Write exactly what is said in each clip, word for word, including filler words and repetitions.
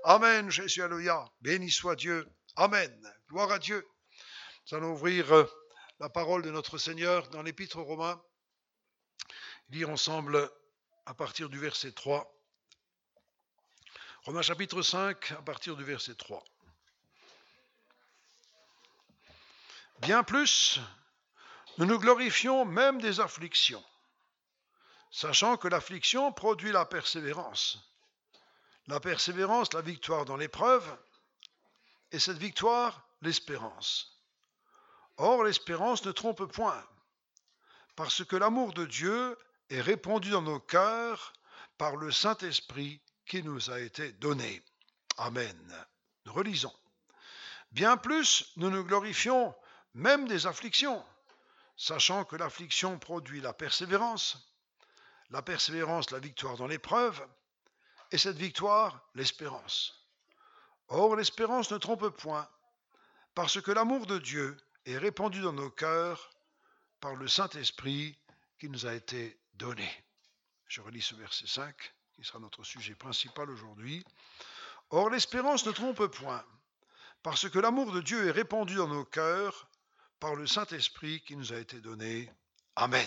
Amen, Jésus, alléluia. Béni soit Dieu. Amen. Gloire à Dieu. Nous allons ouvrir euh, la parole de notre Seigneur dans l'Épître aux Romains. Lire ensemble à partir du verset trois. Romains chapitre cinq, à partir du verset trois. Bien plus, nous nous glorifions même des afflictions, sachant que l'affliction produit la persévérance. La persévérance, la victoire dans l'épreuve, et cette victoire, l'espérance. Or, l'espérance ne trompe point, parce que l'amour de Dieu est répandu dans nos cœurs par le Saint-Esprit qui nous a été donné. Amen. Nous relisons. Bien plus, nous nous glorifions même des afflictions, sachant que l'affliction produit la persévérance, la persévérance, la victoire dans l'épreuve, et cette victoire, l'espérance. Or, l'espérance ne trompe point, parce que l'amour de Dieu est répandu dans nos cœurs par le Saint-Esprit qui nous a été donné. Je relis ce verset cinq, qui sera notre sujet principal aujourd'hui. Or, l'espérance ne trompe point, parce que l'amour de Dieu est répandu dans nos cœurs par le Saint-Esprit qui nous a été donné. Amen.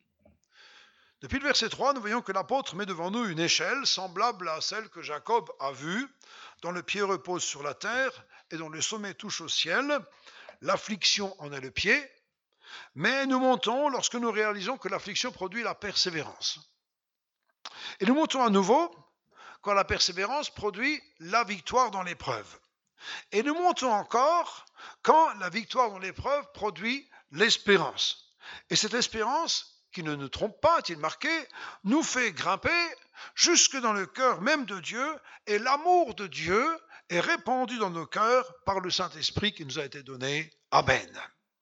Depuis le verset trois, nous voyons que l'apôtre met devant nous une échelle semblable à celle que Jacob a vue, dont le pied repose sur la terre et dont le sommet touche au ciel. L'affliction en est le pied, mais nous montons lorsque nous réalisons que l'affliction produit la persévérance. Et nous montons à nouveau quand la persévérance produit la victoire dans l'épreuve. Et nous montons encore quand la victoire dans l'épreuve produit l'espérance. Et cette espérance, qui ne nous trompe pas, est-il marqué, nous fait grimper jusque dans le cœur même de Dieu, et l'amour de Dieu est répandu dans nos cœurs par le Saint-Esprit qui nous a été donné. Amen.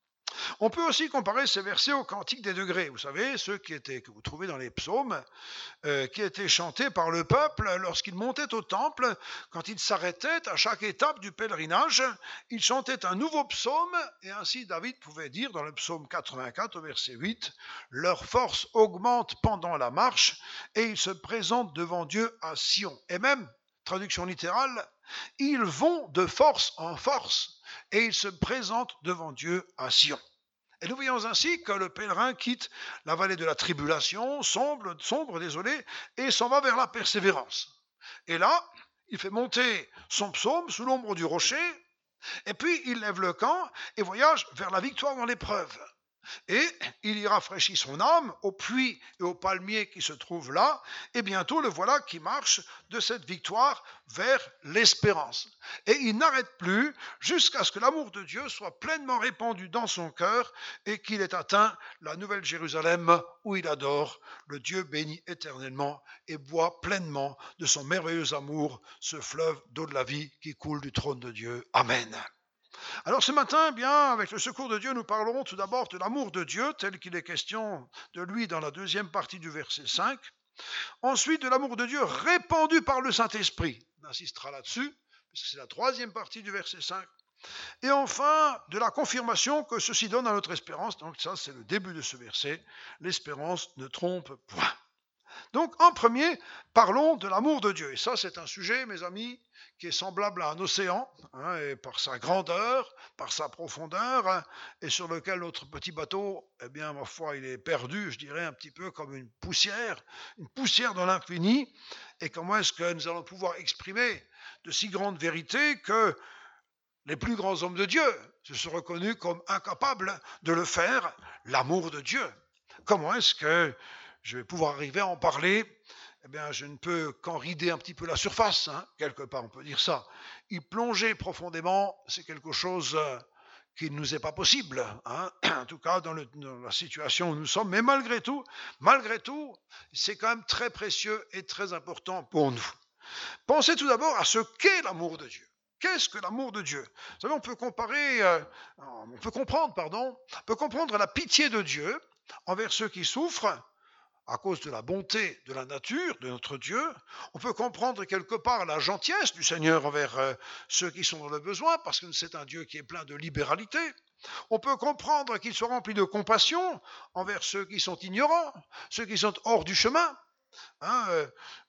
On peut aussi comparer ces versets au cantique des degrés, vous savez, ceux qui étaient, que vous trouvez dans les psaumes, euh, qui étaient chantés par le peuple lorsqu'ils montaient au temple, quand ils s'arrêtaient à chaque étape du pèlerinage, ils chantaient un nouveau psaume, et ainsi David pouvait dire dans le psaume quatre-vingt-quatre au verset huit, « Leur force augmente pendant la marche, et ils se présentent devant Dieu à Sion. » Et même, traduction littérale, « Ils vont de force en force, et ils se présentent devant Dieu à Sion. » Et nous voyons ainsi que le pèlerin quitte la vallée de la tribulation, sombre, sombre, désolé, et s'en va vers la persévérance. Et là, il fait monter son psaume sous l'ombre du rocher, et puis il lève le camp et voyage vers la victoire dans l'épreuve. Et il y rafraîchit son âme au puits et au palmier qui se trouvent là, et bientôt le voilà qui marche de cette victoire vers l'espérance. Et il n'arrête plus jusqu'à ce que l'amour de Dieu soit pleinement répandu dans son cœur et qu'il ait atteint la nouvelle Jérusalem où il adore le Dieu béni éternellement et boit pleinement de son merveilleux amour ce fleuve d'eau de la vie qui coule du trône de Dieu. Amen. Alors ce matin, eh bien, avec le secours de Dieu, nous parlerons tout d'abord de l'amour de Dieu, tel qu'il est question de lui dans la deuxième partie du verset cinq. Ensuite, de l'amour de Dieu répandu par le Saint-Esprit. On insistera là-dessus, puisque c'est la troisième partie du verset cinq. Et enfin, de la confirmation que ceci donne à notre espérance. Donc ça, c'est le début de ce verset. L'espérance ne trompe point. Donc, en premier, parlons de l'amour de Dieu. Et ça, c'est un sujet, mes amis, qui est semblable à un océan, hein, et par sa grandeur, par sa profondeur, hein, et sur lequel notre petit bateau, eh bien, ma foi, il est perdu, je dirais, un petit peu comme une poussière, une poussière dans l'infini. Et comment est-ce que nous allons pouvoir exprimer de si grandes vérités que les plus grands hommes de Dieu se sont reconnus comme incapables de le faire, l'amour de Dieu. Comment est-ce que je vais pouvoir arriver à en parler? Eh bien, je ne peux qu'en rider un petit peu la surface, hein, quelque part, on peut dire ça. Y plonger profondément, c'est quelque chose euh, qui ne nous est pas possible, hein, en tout cas dans, le, dans la situation où nous sommes. Mais malgré tout, malgré tout, c'est quand même très précieux et très important pour nous. Pensez tout d'abord à ce qu'est l'amour de Dieu. Qu'est-ce que l'amour de Dieu? Vous savez, on peut comparer, euh, on peut comprendre, pardon, on peut comprendre la pitié de Dieu envers ceux qui souffrent, à cause de la bonté de la nature, de notre Dieu. On peut comprendre quelque part la gentillesse du Seigneur envers euh, ceux qui sont dans le besoin, parce que c'est un Dieu qui est plein de libéralité. On peut comprendre qu'il soit rempli de compassion envers ceux qui sont ignorants, ceux qui sont hors du chemin. Hein, euh,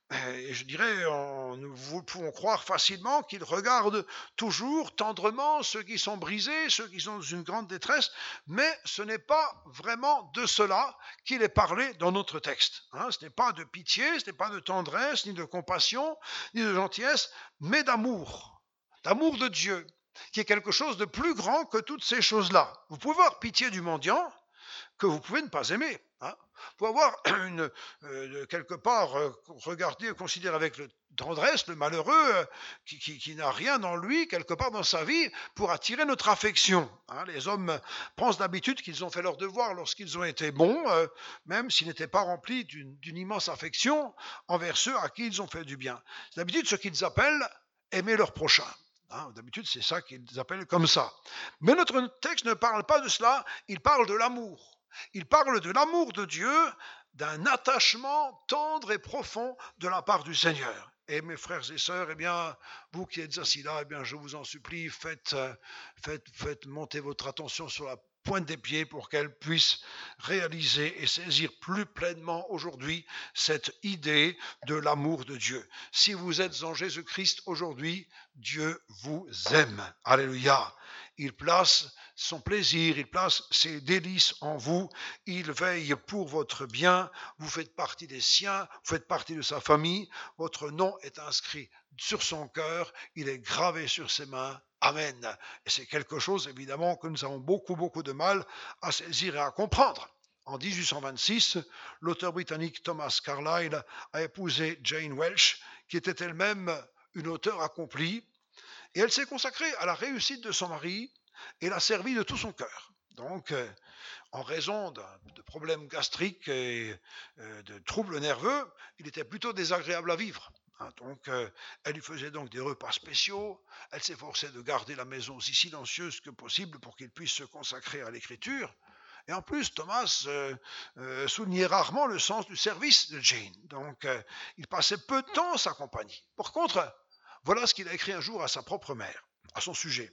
Et je dirais, on, nous pouvons croire facilement qu'il regarde toujours tendrement ceux qui sont brisés, ceux qui sont dans une grande détresse, mais ce n'est pas vraiment de cela qu'il est parlé dans notre texte. Hein, ce n'est pas de pitié, ce n'est pas de tendresse, ni de compassion, ni de gentillesse, mais d'amour, d'amour de Dieu, qui est quelque chose de plus grand que toutes ces choses-là. Vous pouvez avoir pitié du mendiant, que vous pouvez ne pas aimer. Hein. Vous pouvez avoir une, euh, quelque part euh, regarder, considérer avec le, tendresse le malheureux euh, qui, qui, qui n'a rien en lui, quelque part dans sa vie, pour attirer notre affection. Hein. Les hommes pensent d'habitude qu'ils ont fait leur devoir lorsqu'ils ont été bons, euh, même s'ils n'étaient pas remplis d'une, d'une immense affection envers ceux à qui ils ont fait du bien. C'est d'habitude ce qu'ils appellent aimer leur prochain. Hein, d'habitude, c'est ça qu'ils appellent comme ça. Mais notre texte ne parle pas de cela, il parle de l'amour. Il parle de l'amour de Dieu, d'un attachement tendre et profond de la part du Seigneur. Et mes frères et sœurs, eh bien, vous qui êtes assis là, eh bien, je vous en supplie, faites, faites, faites monter votre attention sur la pointe des pieds pour qu'elle puisse réaliser et saisir plus pleinement aujourd'hui cette idée de l'amour de Dieu. Si vous êtes en Jésus-Christ aujourd'hui, Dieu vous aime. Alléluia. Il place son plaisir, il place ses délices en vous, il veille pour votre bien, vous faites partie des siens, vous faites partie de sa famille, votre nom est inscrit sur son cœur, il est gravé sur ses mains. Amen. Et c'est quelque chose, évidemment, que nous avons beaucoup, beaucoup de mal à saisir et à comprendre. En dix-huit cent vingt-six, l'auteur britannique Thomas Carlyle a épousé Jane Welch, qui était elle-même une auteure accomplie, et elle s'est consacrée à la réussite de son mari et l'a servi de tout son cœur. Donc, euh, en raison de, de problèmes gastriques et euh, de troubles nerveux, il était plutôt désagréable à vivre. Hein, donc, euh, elle lui faisait donc des repas spéciaux, elle s'efforçait de garder la maison aussi silencieuse que possible pour qu'il puisse se consacrer à l'écriture. Et en plus, Thomas euh, euh, soulignait rarement le sens du service de Jane. Donc, euh, il passait peu de temps en sa compagnie. Par contre, voilà ce qu'il a écrit un jour à sa propre mère, à son sujet.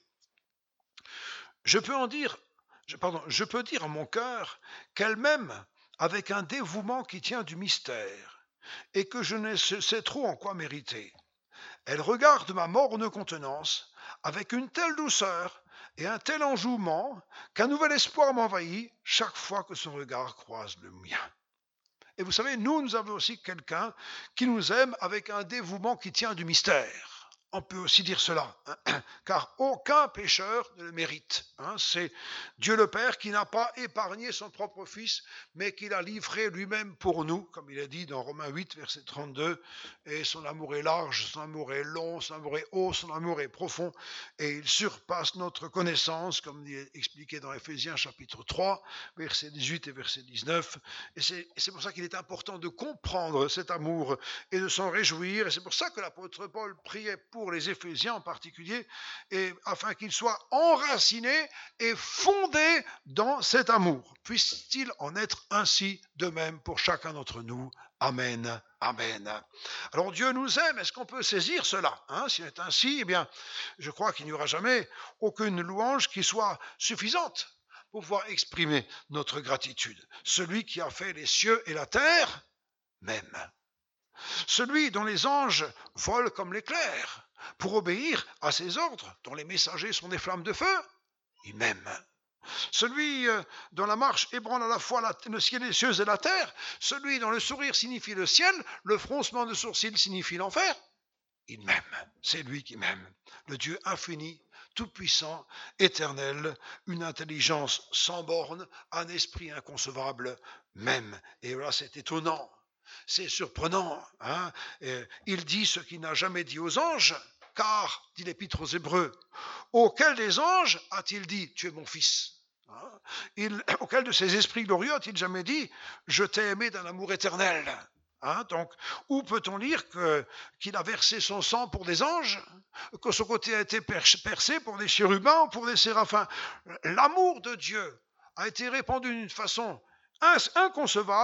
Je peux en dire, je, pardon, je peux dire à mon cœur qu'elle m'aime avec un dévouement qui tient du mystère, et que je ne sais trop en quoi mériter. Elle regarde ma morne contenance avec une telle douceur et un tel enjouement qu'un nouvel espoir m'envahit chaque fois que son regard croise le mien. Et vous savez, nous, nous avons aussi quelqu'un qui nous aime avec un dévouement qui tient du mystère. On peut aussi dire cela, hein, car aucun pécheur ne le mérite. Hein, c'est Dieu le Père qui n'a pas épargné son propre Fils, mais qui l'a livré lui-même pour nous, comme il est dit dans Romains huit, verset trente-deux, et son amour est large, son amour est long, son amour est haut, son amour est profond, et il surpasse notre connaissance, comme il est expliqué dans Éphésiens chapitre trois, verset dix-huit et verset dix-neuf, et c'est, et c'est pour ça qu'il est important de comprendre cet amour et de s'en réjouir, et c'est pour ça que l'apôtre Paul priait pour pour les Éphésiens en particulier, et afin qu'ils soient enracinés et fondés dans cet amour. Puisse-t-il en être ainsi de même pour chacun d'entre nous. Amen. Amen. Alors Dieu nous aime, est-ce qu'on peut saisir cela, hein? Si c'est ainsi, eh bien, je crois qu'il n'y aura jamais aucune louange qui soit suffisante pour pouvoir exprimer notre gratitude. Celui qui a fait les cieux et la terre m'aime. Celui dont les anges volent comme l'éclair pour obéir à ses ordres, dont les messagers sont des flammes de feu, il m'aime. Celui dont la marche ébranle à la fois la, le ciel, les cieux et la terre, celui dont le sourire signifie le ciel, le froncement de sourcils signifie l'enfer, il m'aime. C'est lui qui m'aime. Le Dieu infini, tout-puissant, éternel, une intelligence sans borne, un esprit inconcevable m'aime. Et voilà, c'est étonnant. C'est surprenant. Hein, il dit ce qu'il n'a jamais dit aux anges, car, dit l'Épître aux Hébreux, auquel des anges a-t-il dit, tu es mon fils? Hein, il, auquel de ses esprits glorieux a-t-il jamais dit, je t'ai aimé d'un amour éternel? Hein, donc, où peut-on lire que, qu'il a versé son sang pour des anges, que son côté a été percé pour des chérubins ou pour des séraphins? L'amour de Dieu a été répandu d'une façon inconcevable,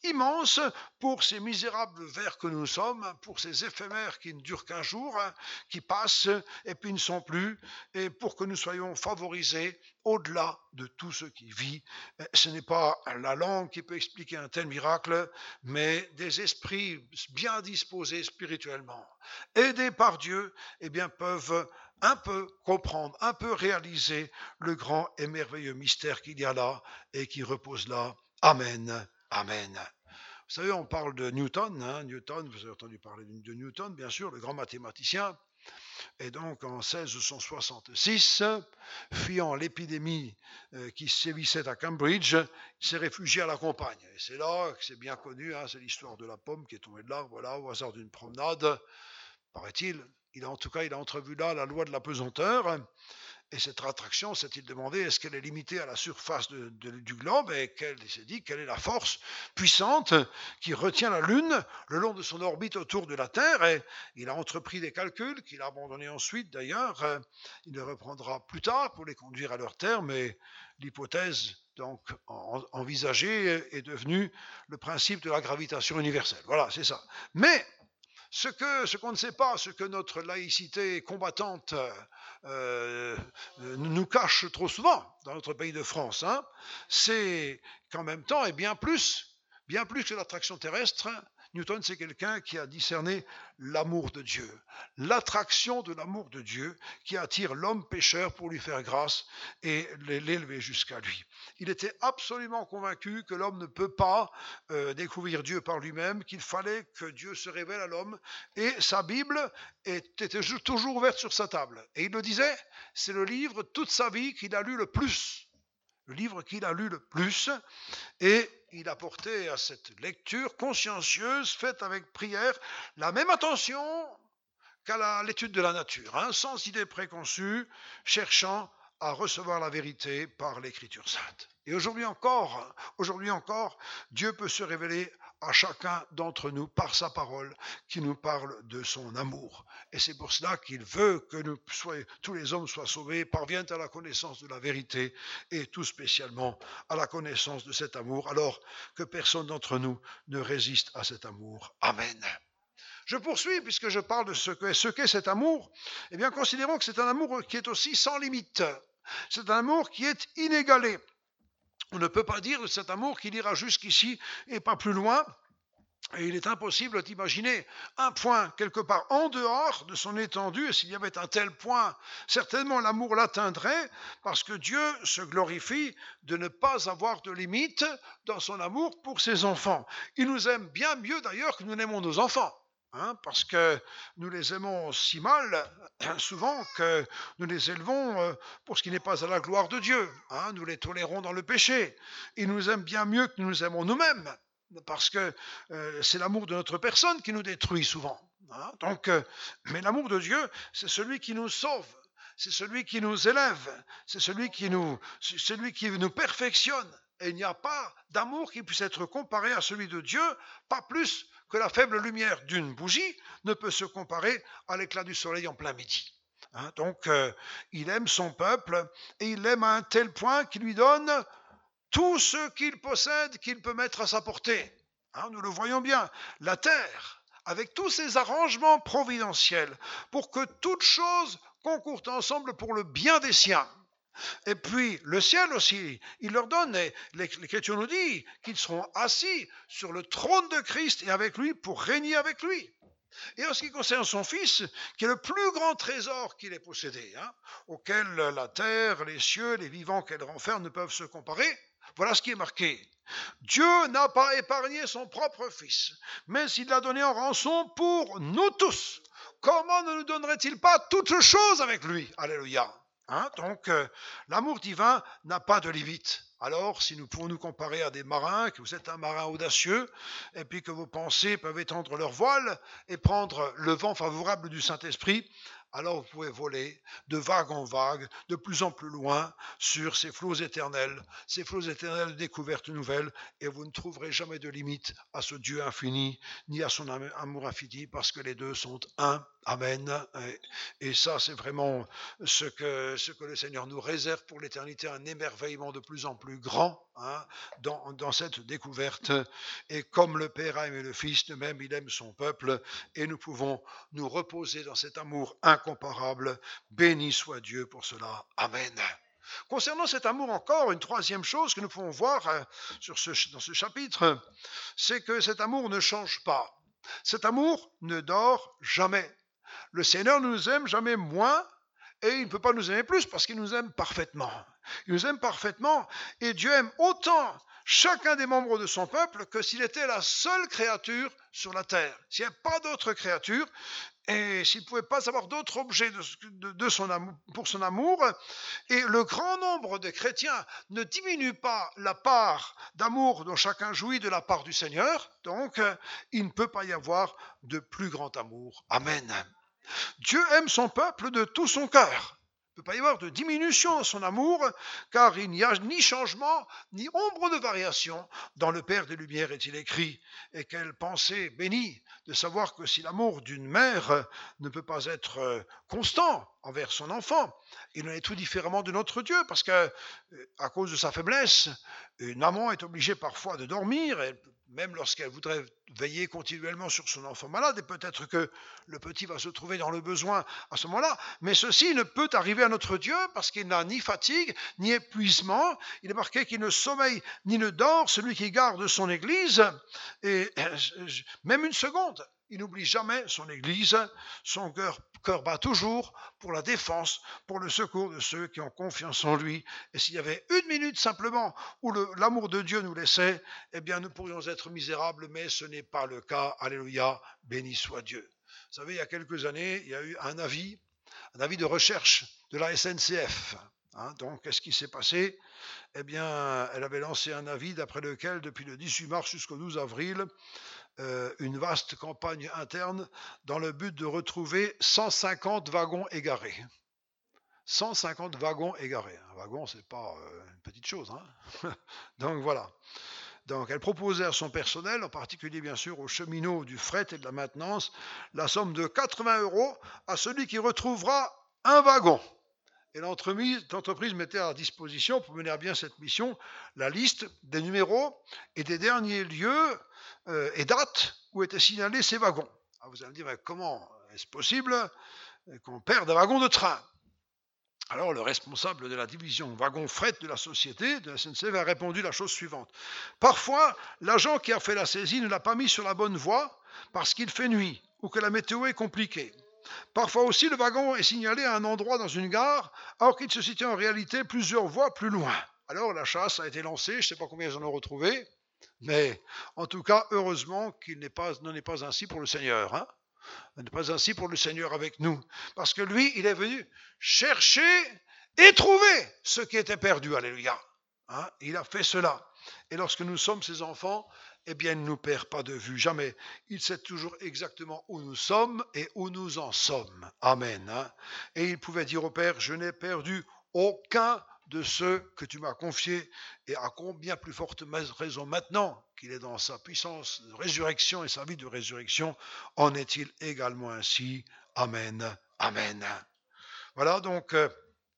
immense pour ces misérables vers que nous sommes, pour ces éphémères qui ne durent qu'un jour, qui passent et puis ne sont plus, et pour que nous soyons favorisés au-delà de tout ce qui vit. Ce n'est pas la langue qui peut expliquer un tel miracle, mais des esprits bien disposés spirituellement, aidés par Dieu, eh bien, peuvent un peu comprendre, un peu réaliser le grand et merveilleux mystère qu'il y a là et qui repose là. Amen, amen. Vous savez, on parle de Newton, hein, Newton, vous avez entendu parler de Newton, bien sûr, le grand mathématicien. Et donc, en seize cent soixante-six, fuyant l'épidémie euh, qui sévissait à Cambridge, il s'est réfugié à la campagne. Et c'est là que c'est bien connu, hein, c'est l'histoire de la pomme qui est tombée de l'arbre, voilà, au hasard d'une promenade, paraît-il. Il a, en tout cas, il a entrevu là la loi de la pesanteur. Et cette attraction, s'est-il demandé, est-ce qu'elle est limitée à la surface de, de, du globe? Et il s'est dit, quelle est la force puissante qui retient la Lune le long de son orbite autour de la Terre? Et il a entrepris des calculs qu'il a abandonnés ensuite d'ailleurs. Il les reprendra plus tard pour les conduire à leur terme. Et l'hypothèse donc envisagée est devenue le principe de la gravitation universelle. Voilà, c'est ça. Mais Ce que, ce qu'on ne sait pas, ce que notre laïcité combattante euh, nous cache trop souvent dans notre pays de France, hein, c'est qu'en même temps, et bien plus, bien plus que l'attraction terrestre, Newton, c'est quelqu'un qui a discerné l'amour de Dieu, l'attraction de l'amour de Dieu qui attire l'homme pécheur pour lui faire grâce et l'élever jusqu'à lui. Il était absolument convaincu que l'homme ne peut pas euh, découvrir Dieu par lui-même, qu'il fallait que Dieu se révèle à l'homme, et sa Bible était toujours ouverte sur sa table. Et il le disait, c'est le livre toute sa vie qu'il a lu le plus. Le livre qu'il a lu le plus, et il apportait à cette lecture consciencieuse, faite avec prière, la même attention qu'à la, l'étude de la nature, hein, sans idée préconçue, cherchant à recevoir la vérité par l'Écriture sainte. Et aujourd'hui encore, aujourd'hui encore, Dieu peut se révéler à chacun d'entre nous par sa parole qui nous parle de son amour. Et c'est pour cela qu'il veut que nous soyons, tous les hommes soient sauvés, parviennent à la connaissance de la vérité et tout spécialement à la connaissance de cet amour, alors que personne d'entre nous ne résiste à cet amour. Amen. Je poursuis puisque je parle de ce qu'est, ce qu'est cet amour. Eh bien, considérons que c'est un amour qui est aussi sans limite. C'est un amour qui est inégalé. On ne peut pas dire de cet amour qu'il ira jusqu'ici et pas plus loin. Et il est impossible d'imaginer un point quelque part en dehors de son étendue. Et s'il y avait un tel point, certainement l'amour l'atteindrait, parce que Dieu se glorifie de ne pas avoir de limite dans son amour pour ses enfants. Il nous aime bien mieux d'ailleurs que nous n'aimons nos enfants. Hein, parce que nous les aimons si mal, souvent, que nous les élevons pour ce qui n'est pas à la gloire de Dieu. Hein, nous les tolérons dans le péché. Il nous aime bien mieux que nous nous aimons nous-mêmes, parce que euh, c'est l'amour de notre personne qui nous détruit souvent. Hein, donc, euh, mais l'amour de Dieu, c'est celui qui nous sauve, c'est celui qui nous élève, c'est celui qui nous, c'est celui qui nous perfectionne. Et il n'y a pas d'amour qui puisse être comparé à celui de Dieu, pas plus que la faible lumière d'une bougie ne peut se comparer à l'éclat du soleil en plein midi. Hein, donc, euh, il aime son peuple et il l'aime à un tel point qu'il lui donne tout ce qu'il possède, qu'il peut mettre à sa portée. Hein, nous le voyons bien, la terre, avec tous ses arrangements providentiels, pour que toutes choses concourent ensemble pour le bien des siens. Et puis le ciel aussi, il leur donne, et l'Écriture nous dit qu'ils seront assis sur le trône de Christ et avec lui pour régner avec lui. Et en ce qui concerne son Fils, qui est le plus grand trésor qu'il ait possédé, hein, auquel la terre, les cieux, les vivants qu'elle renferme ne peuvent se comparer, voilà ce qui est marqué. Dieu n'a pas épargné son propre Fils, mais il l'a donné en rançon pour nous tous. Comment ne nous donnerait-il pas toutes choses avec lui? Alléluia. Hein, donc, euh, l'amour divin n'a pas de limite. Alors, si nous pouvons nous comparer à des marins, que vous êtes un marin audacieux, et puis que vos pensées peuvent étendre leur voile et prendre le vent favorable du Saint-Esprit, alors vous pouvez voler de vague en vague, de plus en plus loin, sur ces flots éternels, ces flots éternels de découvertes nouvelles, et vous ne trouverez jamais de limite à ce Dieu infini, ni à son amour infini, parce que les deux sont un. Amen. Et, et ça, c'est vraiment ce que, ce que le Seigneur nous réserve pour l'éternité, un émerveillement de plus en plus grand hein, dans, dans cette découverte. Et comme le Père a aimé le Fils, de même, il aime son peuple. Et nous pouvons nous reposer dans cet amour incomparable. Béni soit Dieu pour cela. Amen. Concernant cet amour encore, une troisième chose que nous pouvons voir euh, sur ce, dans ce chapitre, c'est que cet amour ne change pas. Cet amour ne dort jamais. Le Seigneur ne nous aime jamais moins et il ne peut pas nous aimer plus parce qu'il nous aime parfaitement. Il nous aime parfaitement et Dieu aime autant chacun des membres de son peuple que s'il était la seule créature sur la terre. S'il n'y a pas d'autre créature et s'il ne pouvait pas avoir d'autres objets de, de, de son amour, pour son amour, et le grand nombre de chrétiens ne diminue pas la part d'amour dont chacun jouit de la part du Seigneur, donc il ne peut pas y avoir de plus grand amour. Amen. Dieu aime son peuple de tout son cœur. Il ne peut pas y avoir de diminution dans son amour, car il n'y a ni changement, ni ombre de variation. Dans le Père des Lumières est-il écrit, et quelle pensée bénie de savoir que si l'amour d'une mère ne peut pas être constant envers son enfant, il en est tout différemment de notre Dieu, parce que à cause de sa faiblesse, une maman est obligée parfois de dormir, elle même lorsqu'elle voudrait veiller continuellement sur son enfant malade, et peut-être que le petit va se trouver dans le besoin à ce moment-là, mais ceci ne peut arriver à notre Dieu parce qu'il n'a ni fatigue, ni épuisement. Il est marqué qu'il ne sommeille ni ne dort, celui qui garde son Église, et même une seconde. Il n'oublie jamais son Église, son cœur, cœur bat toujours pour la défense, pour le secours de ceux qui ont confiance en lui. Et s'il y avait une minute simplement où le, l'amour de Dieu nous laissait, eh bien nous pourrions être misérables, mais ce n'est pas le cas. Alléluia, béni soit Dieu. Vous savez, il y a quelques années, il y a eu un avis, un avis de recherche de la S N C F. Hein, donc, qu'est-ce qui s'est passé? Eh bien, elle avait lancé un avis d'après lequel, depuis le dix-huit mars jusqu'au douze avril, Euh, une vaste campagne interne dans le but de retrouver cent cinquante wagons égarés. cent cinquante wagons égarés. Un wagon, c'est pas euh, une petite chose. Hein. Donc voilà. Donc elle proposait à son personnel, en particulier bien sûr aux cheminots du fret et de la maintenance, la somme de quatre-vingts euros à celui qui retrouvera un wagon. Et l'entreprise mettait à disposition, pour mener à bien cette mission, la liste des numéros et des derniers lieux euh, et dates où étaient signalés ces wagons. Alors vous allez me dire, mais comment est-ce possible qu'on perde un wagon de train? Alors le responsable de la division wagon fret de la société, de la S N C F, a répondu la chose suivante. Parfois, l'agent qui a fait la saisie ne l'a pas mis sur la bonne voie parce qu'il fait nuit ou que la météo est compliquée. Parfois aussi, le wagon est signalé à un endroit dans une gare, alors qu'il se situe en réalité plusieurs voies plus loin. Alors la chasse a été lancée, je ne sais pas combien ils en ont retrouvé, mais en tout cas, heureusement qu'il n'est pas, n'en est pas ainsi pour le Seigneur. Hein, il n'est pas ainsi pour le Seigneur avec nous, parce que lui, il est venu chercher et trouver ce qui était perdu. Alléluia. Hein, il a fait cela. Et lorsque nous sommes ses enfants, eh bien, il ne nous perd pas de vue, jamais. Il sait toujours exactement où nous sommes et où nous en sommes. Amen. Hein. Et il pouvait dire au Père, je n'ai perdu aucun de ceux que tu m'as confiés, et à combien plus forte raison maintenant qu'il est dans sa puissance de résurrection et sa vie de résurrection, en est-il également ainsi. Amen. Amen. Voilà donc... Euh,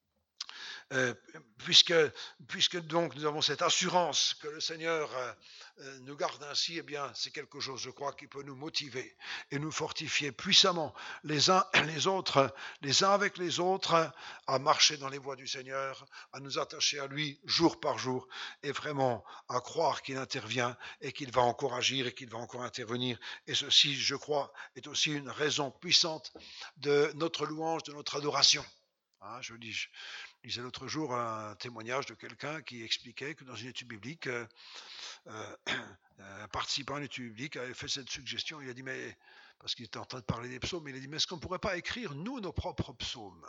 Euh, puisque, puisque donc nous avons cette assurance que le Seigneur euh, nous garde ainsi, eh bien c'est quelque chose, je crois, qui peut nous motiver et nous fortifier puissamment les uns et les autres, les uns avec les autres, à marcher dans les voies du Seigneur, à nous attacher à lui jour par jour et vraiment à croire qu'il intervient et qu'il va encore agir et qu'il va encore intervenir. Et ceci, je crois, est aussi une raison puissante de notre louange, de notre adoration. Hein, je dis, je lisais l'autre jour un témoignage de quelqu'un qui expliquait que dans une étude biblique, euh, euh, un participant à une étude biblique avait fait cette suggestion. Il a dit, mais, parce qu'il était en train de parler des psaumes, il a dit, mais est-ce qu'on ne pourrait pas écrire, nous, nos propres psaumes?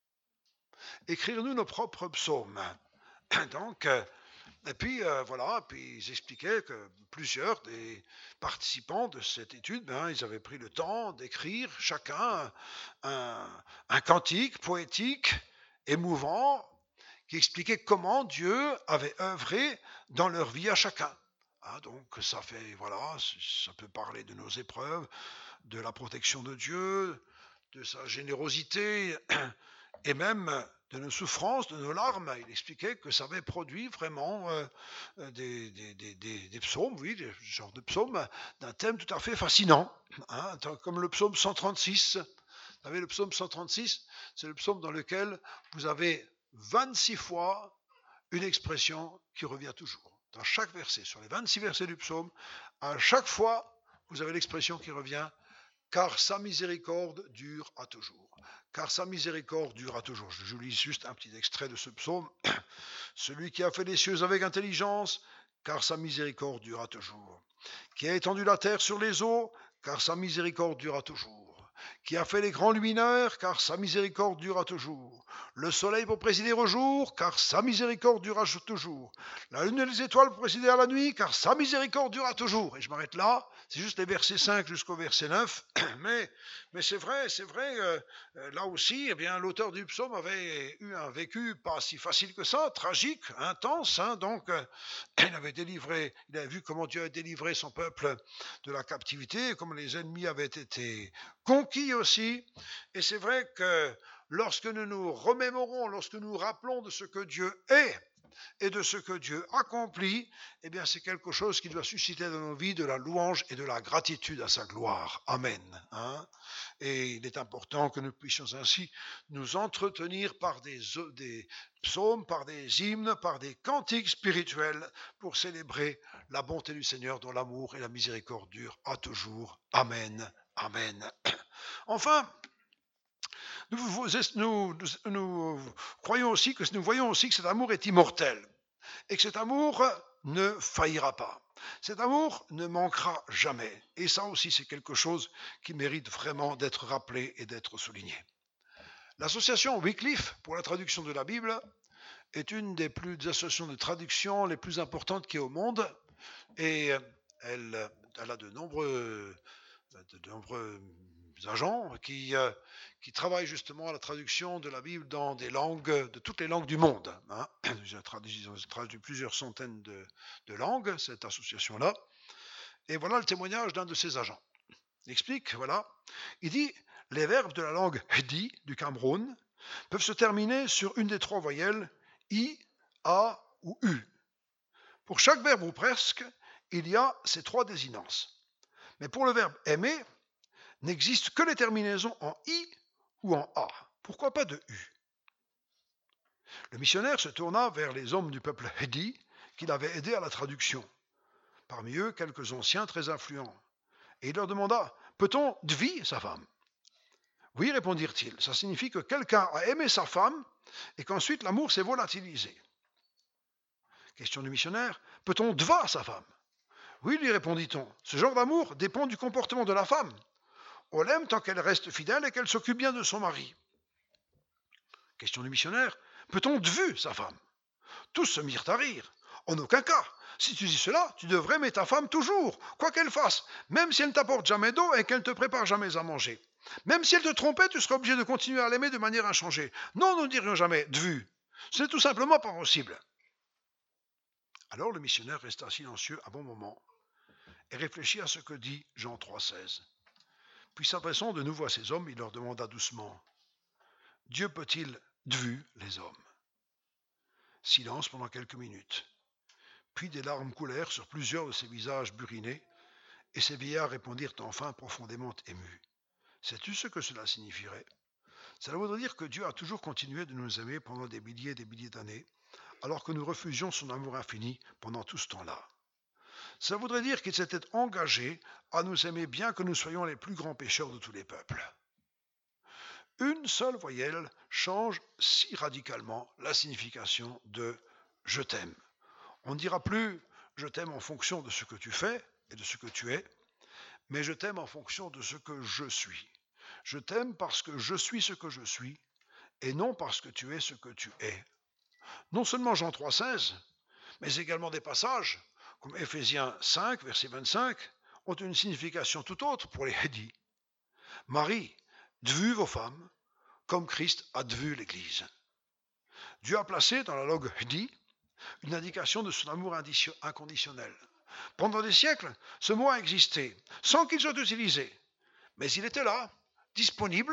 Écrire, nous, nos propres psaumes. Donc, euh, et puis, euh, voilà, puis ils expliquaient que plusieurs des participants de cette étude, ben, ils avaient pris le temps d'écrire chacun un, un cantique poétique, émouvant, qui expliquait comment Dieu avait œuvré dans leur vie à chacun. Hein, donc ça fait, voilà, ça peut parler de nos épreuves, de la protection de Dieu, de sa générosité et même de nos souffrances, de nos larmes. Il expliquait que ça avait produit vraiment euh, des, des, des, des, des psaumes, oui, des genres de psaumes, d'un thème tout à fait fascinant, hein, comme le psaume cent trente-six. Vous savez, le psaume cent trente-six, c'est le psaume dans lequel vous avez vingt-six fois une expression qui revient toujours. Dans chaque verset, sur les vingt-six versets du psaume, à chaque fois, vous avez l'expression qui revient, car sa miséricorde dure à toujours. Car sa miséricorde dure à toujours. Je lis juste un petit extrait de ce psaume. Celui qui a fait les cieux avec intelligence, car sa miséricorde dure à toujours. Qui a étendu la terre sur les eaux, car sa miséricorde dure à toujours. Qui a fait les grands luminaires, car sa miséricorde dure à toujours. Le soleil pour présider au jour, car sa miséricorde dure à toujours. La lune et les étoiles pour présider à la nuit, car sa miséricorde dure à toujours. Et je m'arrête là, c'est juste les versets cinq jusqu'au verset neuf, mais, mais c'est vrai, c'est vrai, euh, là aussi, eh bien, l'auteur du psaume avait eu un vécu pas si facile que ça, tragique, intense, hein, donc euh, il avait délivré, il avait vu comment Dieu a délivré son peuple de la captivité, comme les ennemis avaient été conquis aussi, et c'est vrai que lorsque nous nous remémorons, lorsque nous rappelons de ce que Dieu est et de ce que Dieu accomplit, eh bien c'est quelque chose qui doit susciter dans nos vies de la louange et de la gratitude à sa gloire. Amen. Hein? Et il est important que nous puissions ainsi nous entretenir par des, des psaumes, par des hymnes, par des cantiques spirituels pour célébrer la bonté du Seigneur dont l'amour et la miséricorde durent à toujours. Amen. Amen. Enfin, nous, nous, nous, nous croyons aussi que nous voyons aussi que cet amour est immortel et que cet amour ne faillira pas. Cet amour ne manquera jamais. Et ça aussi, c'est quelque chose qui mérite vraiment d'être rappelé et d'être souligné. L'association Wycliffe pour la traduction de la Bible est une des plus des associations de traduction les plus importantes qui est au monde et elle, elle a de nombreux, de nombreux agents qui, euh, qui travaillent justement à la traduction de la Bible dans des langues, de toutes les langues du monde. Hein. Ils ont traduit, ils ont traduit plusieurs centaines de, de langues, cette association-là. Et voilà le témoignage d'un de ces agents. Il explique, voilà, il dit, les verbes de la langue Hedi du Cameroun peuvent se terminer sur une des trois voyelles I, A ou U. Pour chaque verbe ou presque, il y a ces trois désinences. Mais pour le verbe aimer, n'existe que les terminaisons en I ou en A. Pourquoi pas de U? Le missionnaire se tourna vers les hommes du peuple Hedi qu'il avait aidé à la traduction. Parmi eux, quelques anciens très influents. Et il leur demanda, peut-on dvi sa femme? Oui, répondirent-ils, ça signifie que quelqu'un a aimé sa femme et qu'ensuite l'amour s'est volatilisé. Question du missionnaire, peut-on dva sa femme? Oui, lui répondit-on, ce genre d'amour dépend du comportement de la femme. On l'aime tant qu'elle reste fidèle et qu'elle s'occupe bien de son mari. Question du missionnaire, peut-on dvu sa femme? Tous se mirent à rire. En aucun cas. Si tu dis cela, tu devrais aimer ta femme toujours, quoi qu'elle fasse, même si elle ne t'apporte jamais d'eau et qu'elle ne te prépare jamais à manger. Même si elle te trompait, tu serais obligé de continuer à l'aimer de manière inchangée. Non, nous ne dirions jamais dvu. Ce n'est tout simplement pas possible. Alors le missionnaire resta silencieux un bon moment et réfléchit à ce que dit Jean trois seize. Puis s'adressant de nouveau à ces hommes, il leur demanda doucement, « Dieu peut-il dvu les hommes ?» Silence pendant quelques minutes. Puis des larmes coulèrent sur plusieurs de ces visages burinés, et ces vieillards répondirent enfin profondément émus. Sais-tu ce que cela signifierait? Cela voudrait dire que Dieu a toujours continué de nous aimer pendant des milliers et des milliers d'années, alors que nous refusions son amour infini pendant tout ce temps-là. Cela voudrait dire qu'il s'était engagé à nous aimer bien que nous soyons les plus grands pécheurs de tous les peuples. Une seule voyelle change si radicalement la signification de « je t'aime ». On ne dira plus « je t'aime en fonction de ce que tu fais et de ce que tu es », mais je t'aime en fonction de ce que je suis. Je t'aime parce que je suis ce que je suis et non parce que tu es ce que tu es. Non seulement Jean trois seize, mais également des passages comme Éphésiens cinq, verset vingt-cinq, ont une signification tout autre pour les Hedi. Marie, dvu vos femmes, comme Christ a dvu l'Église. Dieu a placé dans la langue Hedi une indication de son amour inconditionnel. Pendant des siècles, ce mot a existé, sans qu'il soit utilisé. Mais il était là, disponible,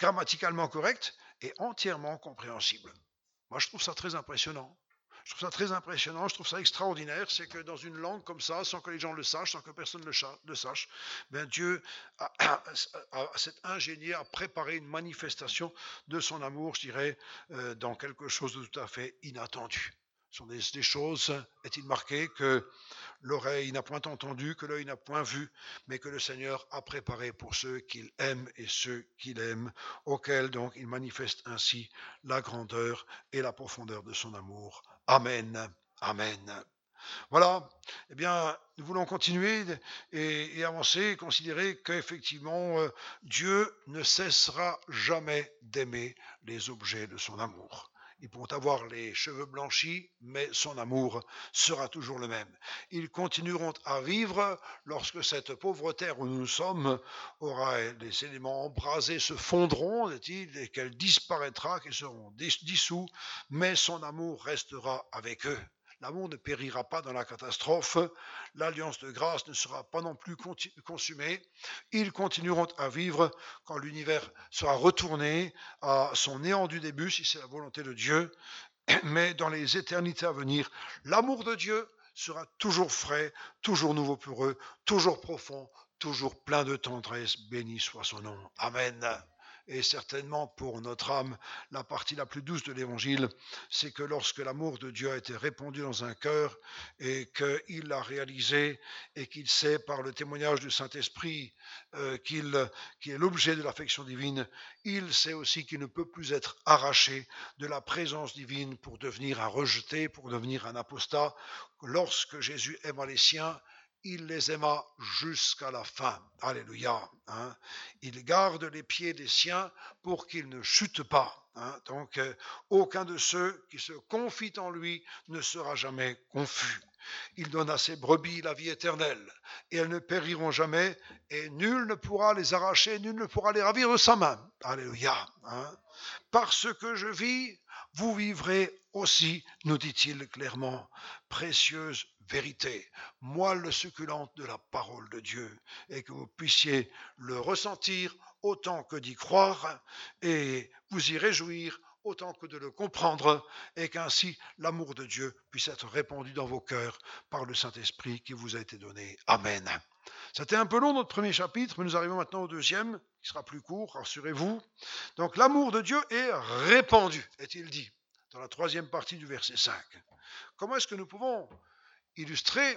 grammaticalement correct et entièrement compréhensible. Moi, je trouve ça très impressionnant. Je trouve ça très impressionnant, je trouve ça extraordinaire, c'est que dans une langue comme ça, sans que les gens le sachent, sans que personne le, cha- le sache, ben Dieu a, a, a, s'est ingénié à préparer une manifestation de son amour, je dirais, euh, dans quelque chose de tout à fait inattendu. Ce sont des, des choses, est-il marqué, que l'oreille n'a point entendu, que l'œil n'a point vu, mais que le Seigneur a préparé pour ceux qu'il aime et ceux qu'il aime, auxquels donc il manifeste ainsi la grandeur et la profondeur de son amour. Amen. Amen. Voilà, eh bien, nous voulons continuer et, et avancer, et considérer qu'effectivement, euh, Dieu ne cessera jamais d'aimer les objets de son amour. Ils pourront avoir les cheveux blanchis, mais son amour sera toujours le même. Ils continueront à vivre lorsque cette pauvre terre où nous sommes aura les éléments embrasés se fondront, dit-il, et qu'elle disparaîtra, qu'elles seront dissous, mais son amour restera avec eux. L'amour ne périra pas dans la catastrophe, l'alliance de grâce ne sera pas non plus consumée, ils continueront à vivre quand l'univers sera retourné à son néant du début, si c'est la volonté de Dieu, mais dans les éternités à venir, l'amour de Dieu sera toujours frais, toujours nouveau pour eux, toujours profond, toujours plein de tendresse, béni soit son nom. Amen. Et certainement pour notre âme, la partie la plus douce de l'Évangile, c'est que lorsque l'amour de Dieu a été répandu dans un cœur et qu'il l'a réalisé et qu'il sait par le témoignage du Saint-Esprit euh, qu'il, qu'il est l'objet de l'affection divine, il sait aussi qu'il ne peut plus être arraché de la présence divine pour devenir un rejeté, pour devenir un apostat. Lorsque Jésus aima les siens, il les aima jusqu'à la fin. Alléluia. Hein. Il garde les pieds des siens pour qu'ils ne chutent pas. Hein. Donc, euh, aucun de ceux qui se confient en lui ne sera jamais confus. Il donne à ses brebis la vie éternelle, et elles ne périront jamais, et nul ne pourra les arracher, nul ne pourra les ravir de sa main. Alléluia. Hein. Parce que je vis, vous vivrez aussi, nous dit-il clairement. Précieuse vérité, moelle succulente de la parole de Dieu, et que vous puissiez le ressentir autant que d'y croire, et vous y réjouir autant que de le comprendre, et qu'ainsi l'amour de Dieu puisse être répandu dans vos cœurs par le Saint-Esprit qui vous a été donné. Amen. C'était un peu long notre premier chapitre, mais nous arrivons maintenant au deuxième, qui sera plus court, rassurez-vous. Donc l'amour de Dieu est répandu, est-il dit, dans la troisième partie du verset cinq. Comment est-ce que nous pouvons illustrer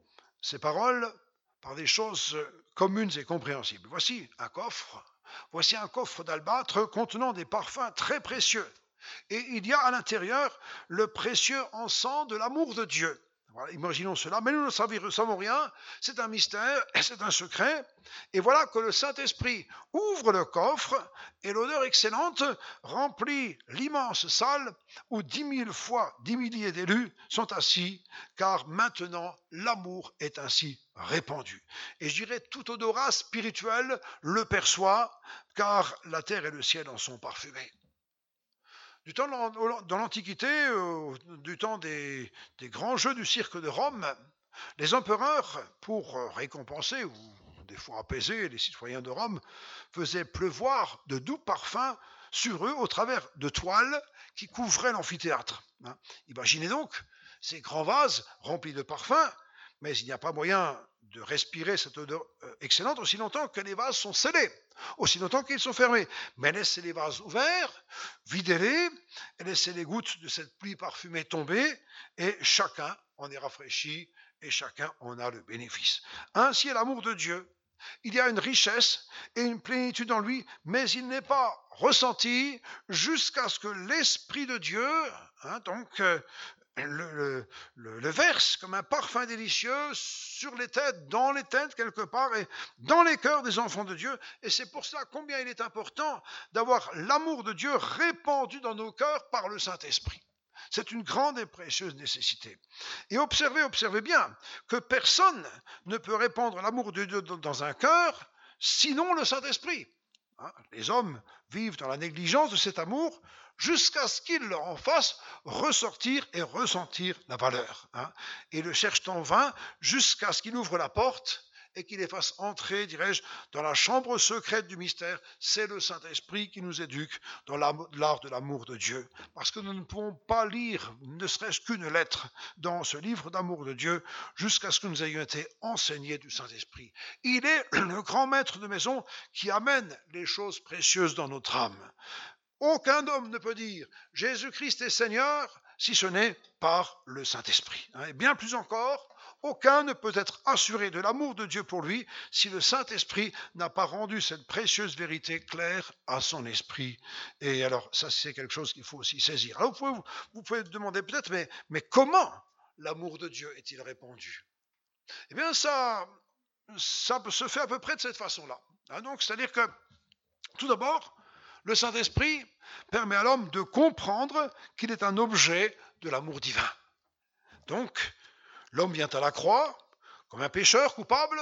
ces paroles par des choses communes et compréhensibles? Voici un coffre, voici un coffre d'albâtre contenant des parfums très précieux. Et il y a à l'intérieur le précieux encens de l'amour de Dieu. Voilà, imaginons cela, mais nous ne savons rien, c'est un mystère, c'est un secret. Et voilà que le Saint-Esprit ouvre le coffre et l'odeur excellente remplit l'immense salle où dix mille fois dix milliers d'élus sont assis, car maintenant l'amour est ainsi répandu. Et je dirais tout odorat spirituel le perçoit, car la terre et le ciel en sont parfumés. Du temps dans l'Antiquité, euh, du temps des, des grands jeux du cirque de Rome, les empereurs, pour récompenser ou des fois apaiser les citoyens de Rome, faisaient pleuvoir de doux parfums sur eux au travers de toiles qui couvraient l'amphithéâtre. Hein. Imaginez donc ces grands vases remplis de parfums, mais il n'y a pas moyen de respirer cette odeur excellente aussi longtemps que les vases sont scellés, aussi longtemps qu'ils sont fermés. Mais laissez les vases ouverts, videz-les, et laissez les gouttes de cette pluie parfumée tomber, et chacun en est rafraîchi, et chacun en a le bénéfice. Ainsi est l'amour de Dieu. Il y a une richesse et une plénitude en lui, mais il n'est pas ressenti jusqu'à ce que l'Esprit de Dieu, hein, donc, euh, Le, le, le verse comme un parfum délicieux sur les têtes, dans les têtes quelque part, et dans les cœurs des enfants de Dieu. Et c'est pour cela combien il est important d'avoir l'amour de Dieu répandu dans nos cœurs par le Saint-Esprit. C'est une grande et précieuse nécessité. Et observez, observez bien, que personne ne peut répandre l'amour de Dieu dans un cœur, sinon le Saint-Esprit. Hein, les hommes vivent dans la négligence de cet amour, jusqu'à ce qu'il leur en fasse ressortir et ressentir la valeur. Hein. Et le cherchent en vain jusqu'à ce qu'il ouvre la porte et qui les fasse entrer, dirais-je, dans la chambre secrète du mystère. C'est le Saint-Esprit qui nous éduque dans l'art de l'amour de Dieu. Parce que nous ne pouvons pas lire ne serait-ce qu'une lettre dans ce livre d'amour de Dieu jusqu'à ce que nous ayons été enseignés du Saint-Esprit. Il est le grand maître de maison qui amène les choses précieuses dans notre âme. Aucun homme ne peut dire « Jésus-Christ est Seigneur » si ce n'est par le Saint-Esprit. Et bien plus encore, aucun ne peut être assuré de l'amour de Dieu pour lui si le Saint-Esprit n'a pas rendu cette précieuse vérité claire à son esprit. Et alors, ça, c'est quelque chose qu'il faut aussi saisir. Alors, vous pouvez vous pouvez demander peut-être, mais, mais comment l'amour de Dieu est-il répandu? Eh bien, ça, ça se fait à peu près de cette façon-là. Donc, c'est-à-dire que, tout d'abord, le Saint-Esprit permet à l'homme de comprendre qu'il est un objet de l'amour divin. Donc, l'homme vient à la croix comme un pécheur coupable.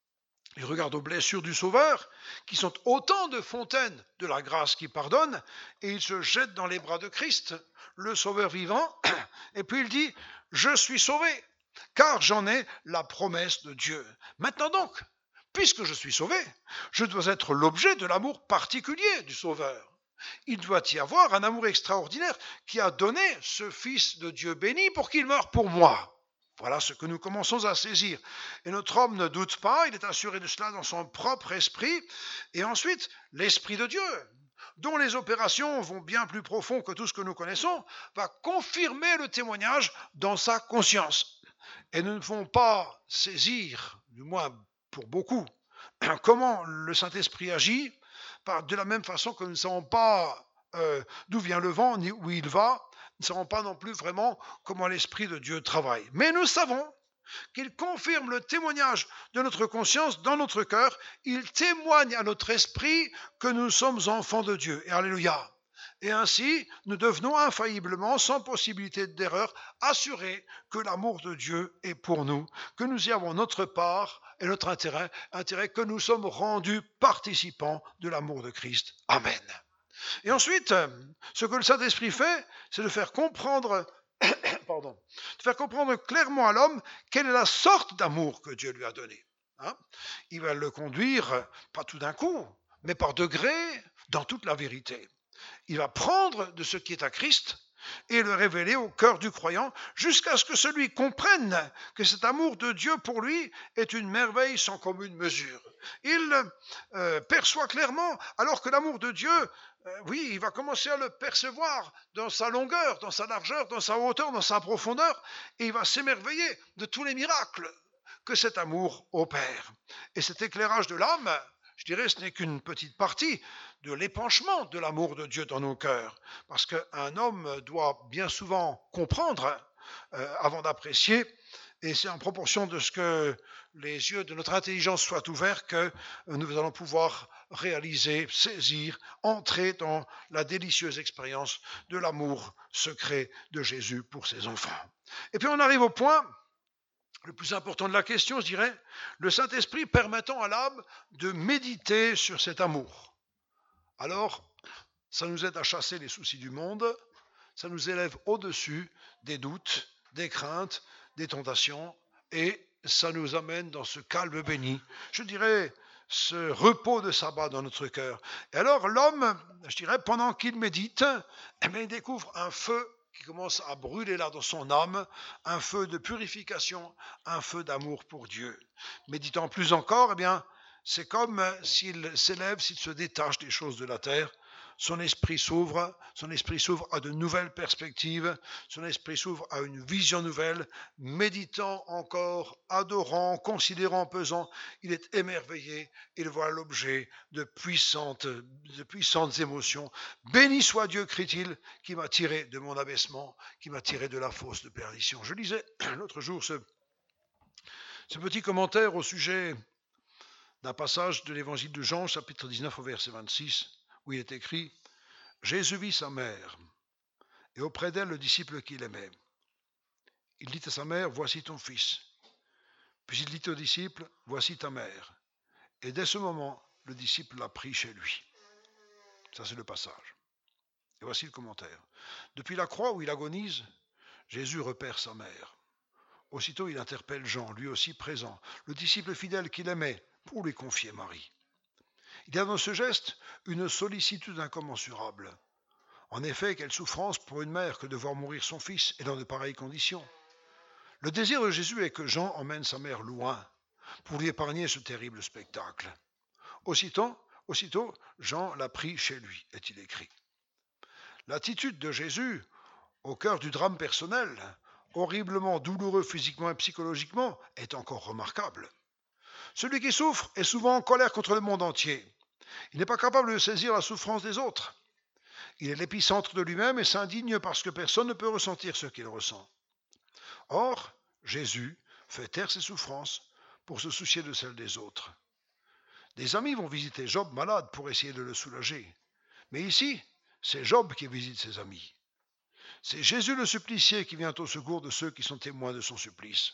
Il regarde aux blessures du Sauveur, qui sont autant de fontaines de la grâce qui pardonne, et il se jette dans les bras de Christ, le Sauveur vivant, et puis il dit « Je suis sauvé, car j'en ai la promesse de Dieu. » Maintenant donc, puisque je suis sauvé, je dois être l'objet de l'amour particulier du Sauveur. Il doit y avoir un amour extraordinaire qui a donné ce Fils de Dieu béni pour qu'il meure pour moi. Voilà ce que nous commençons à saisir. Et notre homme ne doute pas, il est assuré de cela dans son propre esprit. Et ensuite, l'Esprit de Dieu, dont les opérations vont bien plus profond que tout ce que nous connaissons, va confirmer le témoignage dans sa conscience. Et nous ne pouvons pas saisir, du moins pour beaucoup, comment le Saint-Esprit agit, de la même façon que nous ne savons pas euh, d'où vient le vent, ni où il va, nous ne savons pas non plus vraiment comment l'Esprit de Dieu travaille. Mais nous savons qu'il confirme le témoignage de notre conscience dans notre cœur. Il témoigne à notre esprit que nous sommes enfants de Dieu. Et alléluia. Et ainsi, nous devenons infailliblement, sans possibilité d'erreur, assurés que l'amour de Dieu est pour nous, que nous y avons notre part et notre intérêt, intérêt que nous sommes rendus participants de l'amour de Christ. Amen. Et ensuite, ce que le Saint-Esprit fait, c'est de faire comprendre, pardon, de faire comprendre clairement à l'homme quelle est la sorte d'amour que Dieu lui a donné. Hein? Il va le conduire, pas tout d'un coup, mais par degrés, dans toute la vérité. Il va prendre de ce qui est à Christ et le révéler au cœur du croyant jusqu'à ce que celui comprenne que cet amour de Dieu pour lui est une merveille sans commune mesure. Il euh, perçoit clairement, alors que l'amour de Dieu, euh, oui, il va commencer à le percevoir dans sa longueur, dans sa largeur, dans sa hauteur, dans sa profondeur, et il va s'émerveiller de tous les miracles que cet amour opère. Et cet éclairage de l'âme, je dirais, ce n'est qu'une petite partie de l'épanchement de l'amour de Dieu dans nos cœurs. Parce qu'un homme doit bien souvent comprendre euh, avant d'apprécier, et c'est en proportion de ce que les yeux de notre intelligence soient ouverts que nous allons pouvoir réaliser, saisir, entrer dans la délicieuse expérience de l'amour secret de Jésus pour ses enfants. Et puis on arrive au point le plus important de la question, je dirais, le Saint-Esprit permettant à l'âme de méditer sur cet amour. Alors, ça nous aide à chasser les soucis du monde, ça nous élève au-dessus des doutes, des craintes, des tentations, et ça nous amène dans ce calme béni, je dirais, ce repos de sabbat dans notre cœur. Et alors l'homme, je dirais, pendant qu'il médite, eh bien, il découvre un feu qui commence à brûler là dans son âme, un feu de purification, un feu d'amour pour Dieu. Méditant plus encore, eh bien, c'est comme s'il s'élève, s'il se détache des choses de la terre. Son esprit s'ouvre, son esprit s'ouvre à de nouvelles perspectives, son esprit s'ouvre à une vision nouvelle, méditant encore, adorant, considérant, pesant, il est émerveillé, il voit l'objet de puissantes, de puissantes émotions. Béni soit Dieu, crie-t-il, qui m'a tiré de mon abaissement, qui m'a tiré de la fosse de perdition. Je lisais l'autre jour ce, ce petit commentaire au sujet d'un passage de l'évangile de Jean, chapitre dix-neuf, au verset vingt-six, où il est écrit « Jésus vit sa mère, et auprès d'elle le disciple qu'il aimait. Il dit à sa mère, voici ton fils. Puis il dit au disciple, voici ta mère. Et dès ce moment, le disciple l'a pris chez lui. » Ça, c'est le passage. Et voici le commentaire. Depuis la croix où il agonise, Jésus repère sa mère. Aussitôt, il interpelle Jean, lui aussi présent, le disciple fidèle qu'il aimait, pour lui confier Marie. Il y a dans ce geste une sollicitude incommensurable. En effet, quelle souffrance pour une mère que de voir mourir son fils et dans de pareilles conditions. Le désir de Jésus est que Jean emmène sa mère loin, pour lui épargner ce terrible spectacle. Aussitôt, aussitôt Jean l'a pris chez lui, est-il écrit. L'attitude de Jésus, au cœur du drame personnel, horriblement douloureux physiquement et psychologiquement, est encore remarquable. Celui qui souffre est souvent en colère contre le monde entier. Il n'est pas capable de saisir la souffrance des autres. Il est l'épicentre de lui-même et s'indigne parce que personne ne peut ressentir ce qu'il ressent. Or, Jésus fait taire ses souffrances pour se soucier de celles des autres. Des amis vont visiter Job malade pour essayer de le soulager. Mais ici, c'est Job qui visite ses amis. C'est Jésus le supplicié qui vient au secours de ceux qui sont témoins de son supplice.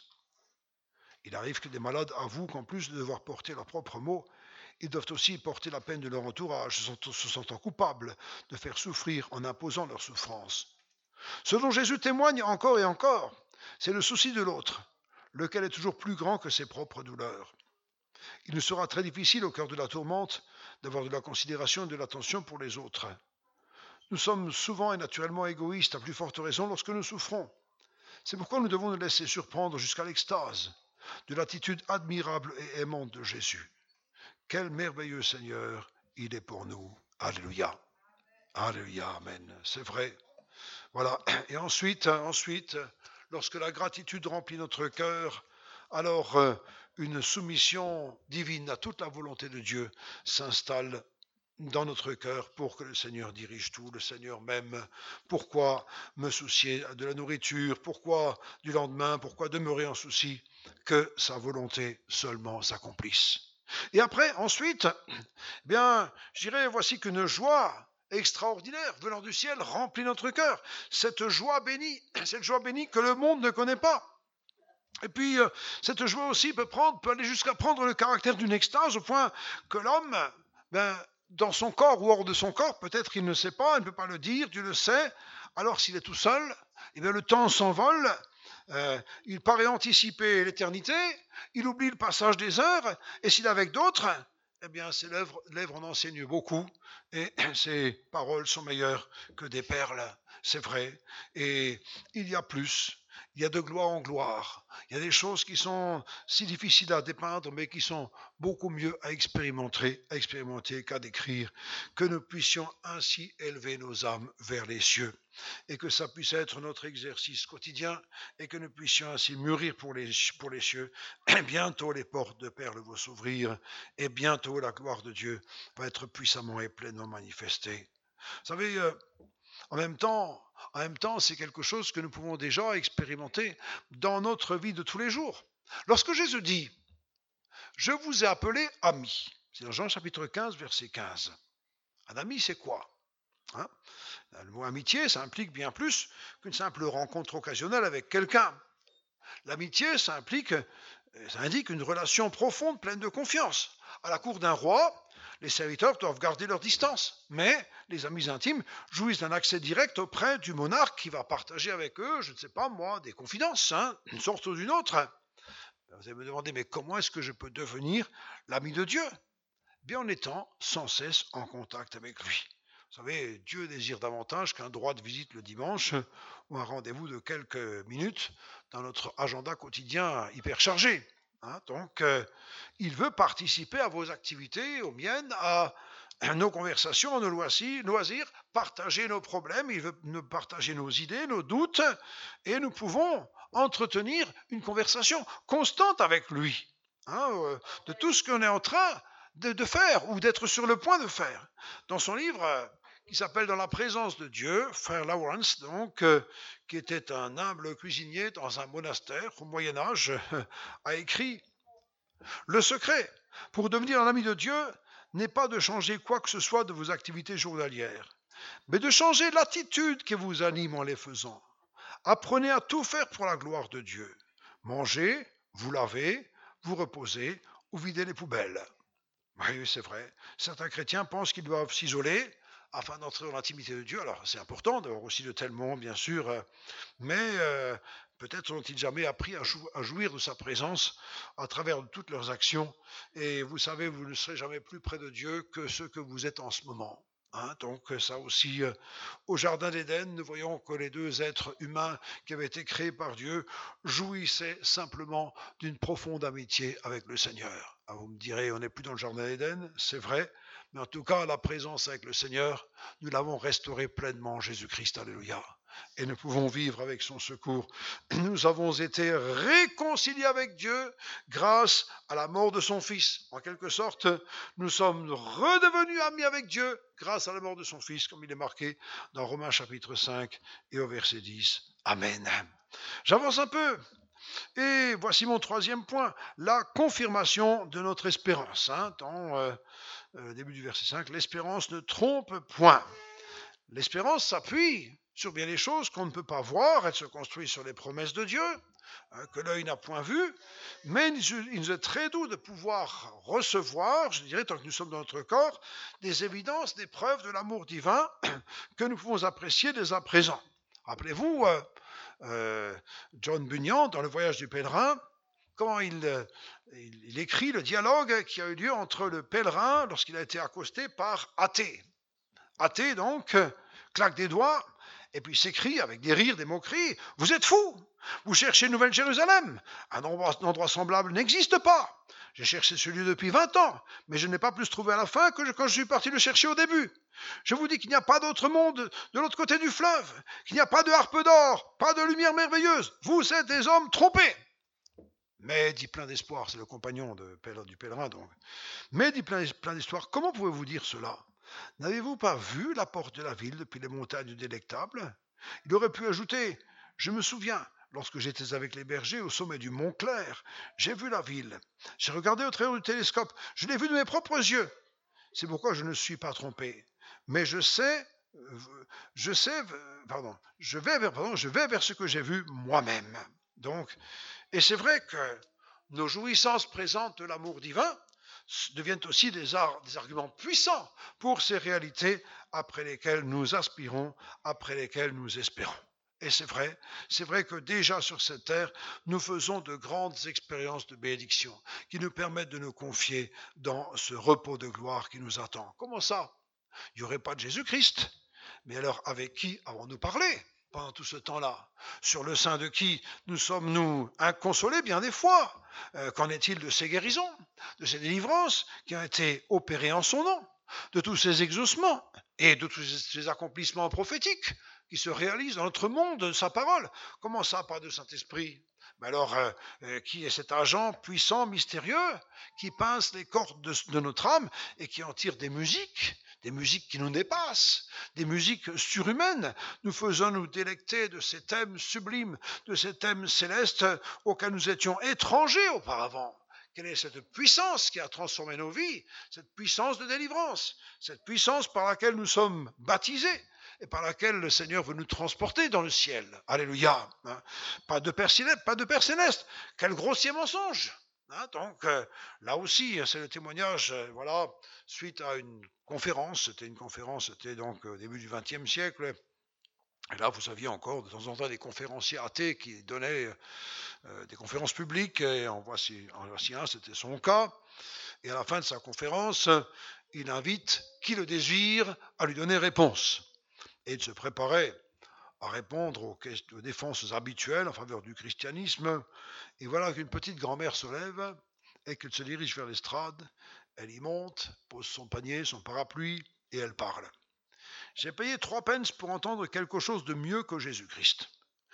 Il arrive que des malades avouent qu'en plus de devoir porter leurs propres maux, ils doivent aussi porter la peine de leur entourage, se sentant coupables de faire souffrir en imposant leur souffrance. Ce dont Jésus témoigne encore et encore, c'est le souci de l'autre, lequel est toujours plus grand que ses propres douleurs. Il nous sera très difficile au cœur de la tourmente d'avoir de la considération et de l'attention pour les autres. Nous sommes souvent et naturellement égoïstes, à plus forte raison lorsque nous souffrons. C'est pourquoi nous devons nous laisser surprendre jusqu'à l'extase de l'attitude admirable et aimante de Jésus. Quel merveilleux Seigneur il est pour nous. Alléluia. Alléluia, amen. C'est vrai. Voilà. Et ensuite, ensuite, lorsque la gratitude remplit notre cœur, alors euh, une soumission divine à toute la volonté de Dieu s'installe dans notre cœur pour que le Seigneur dirige tout. Le Seigneur m'aime. Pourquoi me soucier de la nourriture? Pourquoi du lendemain? Pourquoi demeurer en souci? Que sa volonté seulement s'accomplisse. Et après, ensuite, eh bien, je dirais, voici qu'une joie extraordinaire venant du ciel remplit notre cœur. Cette joie bénie, cette joie bénie que le monde ne connaît pas. Et puis, euh, cette joie aussi peut, prendre, peut aller jusqu'à prendre le caractère d'une extase au point que l'homme, ben, dans son corps ou hors de son corps, peut-être il ne sait pas, il ne peut pas le dire, Dieu le sait. Alors s'il est tout seul, eh bien, le temps s'envole, euh, il paraît anticiper l'éternité, il oublie le passage des heures, et s'il est avec d'autres, eh bien ses lèvres, lèvres en enseignent beaucoup, et ses paroles sont meilleures que des perles, c'est vrai. Et il y a plus. Il y a de gloire en gloire. Il y a des choses qui sont si difficiles à dépeindre, mais qui sont beaucoup mieux à expérimenter, à expérimenter qu'à décrire. Que nous puissions ainsi élever nos âmes vers les cieux, et que ça puisse être notre exercice quotidien, et que nous puissions ainsi mûrir pour les, pour les cieux. Et bientôt les portes de perles vont s'ouvrir, et bientôt la gloire de Dieu va être puissamment et pleinement manifestée. Vous savez, euh, en même temps, En même temps, c'est quelque chose que nous pouvons déjà expérimenter dans notre vie de tous les jours. Lorsque Jésus dit « Je vous ai appelé amis », c'est dans Jean chapitre quinze, verset quinze. Un ami, c'est quoi? Hein? Le mot amitié, ça implique bien plus qu'une simple rencontre occasionnelle avec quelqu'un. L'amitié, ça implique, ça indique une relation profonde, pleine de confiance. À la cour d'un roi, les serviteurs doivent garder leur distance, mais les amis intimes jouissent d'un accès direct auprès du monarque qui va partager avec eux, je ne sais pas moi, des confidences, hein, d'une sorte ou d'une autre. Vous allez me demander, mais comment est-ce que je peux devenir l'ami de Dieu? Bien en étant sans cesse en contact avec lui. Vous savez, Dieu désire davantage qu'un droit de visite le dimanche ou un rendez-vous de quelques minutes dans notre agenda quotidien hyper chargé. Hein, donc, euh, il veut participer à vos activités, aux miennes, à nos conversations, à nos loisirs, partager nos problèmes, il veut nous partager nos idées, nos doutes, et nous pouvons entretenir une conversation constante avec lui, hein, euh, de tout ce qu'on est en train de, de faire ou d'être sur le point de faire. Dans son livre euh, qui s'appelle « Dans la présence de Dieu », frère Lawrence, donc, euh, qui était un humble cuisinier dans un monastère au Moyen-Âge, euh, a écrit « Le secret pour devenir un ami de Dieu n'est pas de changer quoi que ce soit de vos activités journalières, mais de changer l'attitude qui vous anime en les faisant. Apprenez à tout faire pour la gloire de Dieu. Mangez, vous lavez, vous reposez ou videz les poubelles. » Oui, c'est vrai. Certains chrétiens pensent qu'ils doivent s'isoler afin d'entrer dans l'intimité de Dieu. Alors, c'est important d'avoir aussi de tels moments, bien sûr, mais euh, Peut-être n'ont-ils jamais appris à, jou- à jouir de sa présence à travers toutes leurs actions. Et vous savez, vous ne serez jamais plus près de Dieu que ce que vous êtes en ce moment. Hein, donc ça aussi, euh, au Jardin d'Éden, nous voyons que les deux êtres humains qui avaient été créés par Dieu jouissaient simplement d'une profonde amitié avec le Seigneur. Ah, vous me direz, on n'est plus dans le Jardin d'Éden, c'est vrai, mais en tout cas, la présence avec le Seigneur, nous l'avons restaurée pleinement en Jésus-Christ, alléluia. Et nous pouvons vivre avec son secours. Nous avons été réconciliés avec Dieu grâce à la mort de son Fils. En quelque sorte, nous sommes redevenus amis avec Dieu grâce à la mort de son Fils, comme il est marqué dans Romains chapitre cinq et au verset dix. Amen. J'avance un peu. Et voici mon troisième point, la confirmation de notre espérance. Hein, dans euh, le début du verset cinq, l'espérance ne trompe point. L'espérance s'appuie sur bien des choses qu'on ne peut pas voir. Elle se construit sur les promesses de Dieu, hein, que l'œil n'a point vues, mais il nous est très doux de pouvoir recevoir, je dirais, tant que nous sommes dans notre corps, des évidences, des preuves de l'amour divin que nous pouvons apprécier dès à présent. Rappelez-vous, euh, euh, John Bunyan, dans Le Voyage du pèlerin, comment il, euh, il, il écrit le dialogue qui a eu lieu entre le pèlerin lorsqu'il a été accosté par Athée. Athée, donc, claque des doigts, et puis s'écrie avec des rires, des moqueries, « Vous êtes fous! Vous cherchez une nouvelle Jérusalem! Un endroit, un endroit semblable n'existe pas! J'ai cherché ce lieu depuis vingt ans, mais je n'ai pas plus trouvé à la fin que quand je suis parti le chercher au début. Je vous dis qu'il n'y a pas d'autre monde de l'autre côté du fleuve, qu'il n'y a pas de harpe d'or, pas de lumière merveilleuse. Vous êtes des hommes trompés! » Mais, dit plein d'espoir, c'est le compagnon de, du pèlerin donc, mais, dit plein, plein d'espoir, comment pouvez-vous dire cela? N'avez-vous pas vu la porte de la ville depuis les montagnes délectables? Il aurait pu ajouter, je me souviens, lorsque j'étais avec les bergers au sommet du Mont Clair, j'ai vu la ville. J'ai regardé au travers du télescope, je l'ai vue de mes propres yeux. C'est pourquoi je ne suis pas trompé. Mais je sais, je sais, pardon, je vais vers, pardon, je vais vers ce que j'ai vu moi-même. Donc, et c'est vrai que nos jouissances présentes de l'amour divin deviennent aussi des, ar- des arguments puissants pour ces réalités après lesquelles nous aspirons, après lesquelles nous espérons. Et c'est vrai, c'est vrai que déjà sur cette terre, nous faisons de grandes expériences de bénédiction qui nous permettent de nous confier dans ce repos de gloire qui nous attend. Comment ça? Il n'y aurait pas de Jésus-Christ. Mais alors, avec qui avons-nous parlé pendant tout ce temps-là? Sur le sein de qui nous sommes-nous inconsolés bien des fois? euh, Qu'en est-il de ces guérisons, de ces délivrances qui ont été opérées en son nom, de tous ces exaucements et de tous ces accomplissements prophétiques qui se réalisent dans notre monde de sa parole? Comment ça, pas de Saint-Esprit? Mais alors, euh, euh, qui est cet agent puissant, mystérieux, qui pince les cordes de, de notre âme et qui en tire des musiques, des musiques qui nous dépassent, des musiques surhumaines, nous faisant nous délecter de ces thèmes sublimes, de ces thèmes célestes auxquels nous étions étrangers auparavant? Quelle est cette puissance qui a transformé nos vies, cette puissance de délivrance, cette puissance par laquelle nous sommes baptisés et par laquelle le Seigneur veut nous transporter dans le ciel? Alléluia. Hein, pas de Père céleste, pas de Père céleste. Quel grossier mensonge. Hein, donc euh, là aussi, c'est le témoignage, euh, voilà, suite à une conférence. C'était une conférence, c'était donc au début du vingtième siècle. Et là, vous saviez encore de temps en temps des conférenciers athées qui donnaient euh, des conférences publiques. Et en voici, en voici un, c'était son cas. Et à la fin de sa conférence, il invite qui le désire à lui donner réponse. Et il se préparait à répondre aux, questions, aux défenses habituelles en faveur du christianisme. Et voilà qu'une petite grand-mère se lève et qu'elle se dirige vers l'estrade. Elle y monte, pose son panier, son parapluie, et elle parle. J'ai payé trois pence pour entendre quelque chose de mieux que Jésus-Christ.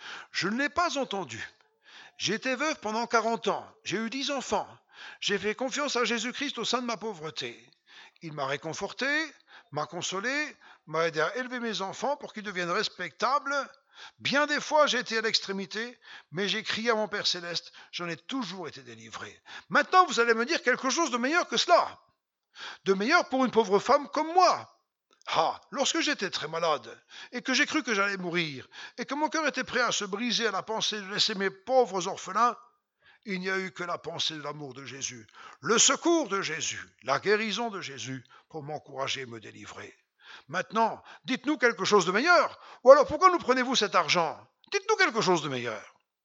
Je ne l'ai pas entendu. J'ai été veuve pendant quarante ans. J'ai eu dix enfants. J'ai fait confiance à Jésus-Christ au sein de ma pauvreté. Il m'a réconforté, m'a consolé, m'a aidé à élever mes enfants pour qu'ils deviennent respectables. Bien des fois, j'ai été à l'extrémité, mais j'ai crié à mon Père Céleste. J'en ai toujours été délivré. Maintenant, vous allez me dire quelque chose de meilleur que cela. De meilleur pour une pauvre femme comme moi. Ah, lorsque j'étais très malade, et que j'ai cru que j'allais mourir, et que mon cœur était prêt à se briser à la pensée de laisser mes pauvres orphelins, il n'y a eu que la pensée de l'amour de Jésus, le secours de Jésus, la guérison de Jésus pour m'encourager et me délivrer. Maintenant, dites-nous quelque chose de meilleur, ou alors pourquoi nous prenez-vous cet argent? Dites-nous quelque chose de meilleur.